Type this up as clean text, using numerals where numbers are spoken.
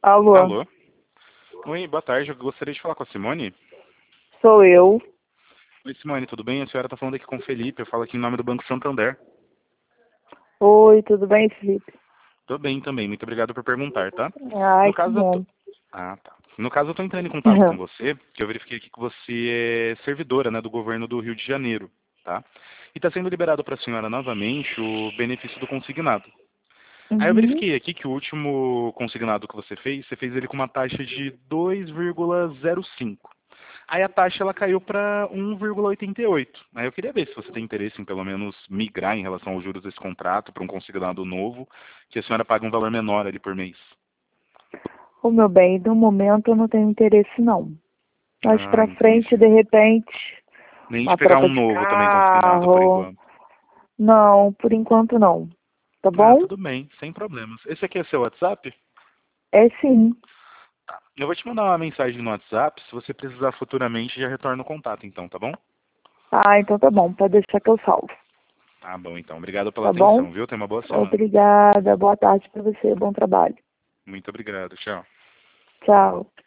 Alô, Alô? Oi, boa tarde. Eu gostaria de falar com a Simone. sou eu. Oi, Simone, tudo bem? A senhora está falando aqui com o Felipe. Eu falo aqui em nome do Banco Santander. Oi, tudo bem, Felipe? Tô bem também. Muito obrigado por perguntar, tá? Ai, No que caso, eu tô... bom. Ah, tá. No caso, eu tô entrando em contato com você, que eu verifiquei aqui que você é servidora, né, do governo do Rio de Janeiro, tá? E está sendo liberado para a senhora novamente o benefício do consignado. Aí eu Uhum. verifiquei aqui que o último consignado que você fez ele com uma taxa de 2,05. Aí a taxa ela caiu para 1,88. Aí eu queria ver se você tem interesse em pelo menos migrar em relação aos juros desse contrato para um consignado novo, que a senhora paga um valor menor ali por mês. Ô, meu bem, no momento eu não tenho interesse, não. Mas Ah, pra frente, entendi. de repente, Nem de uma pegar um troca de novo também consignado por carro. enquanto. Não, por enquanto não. Tá Ah, bom? tudo bem, sem problemas. Esse aqui é seu WhatsApp? É sim. Eu vou te mandar uma mensagem no WhatsApp, se você precisar futuramente já retorna o contato então, tá bom? Ah, então tá bom, pode deixar que eu salvo. Tá bom então. Obrigado pela Tá bom? atenção, viu? Tenha uma boa semana. Obrigada, boa tarde pra você, bom trabalho. Muito obrigado. Tchau. Tchau.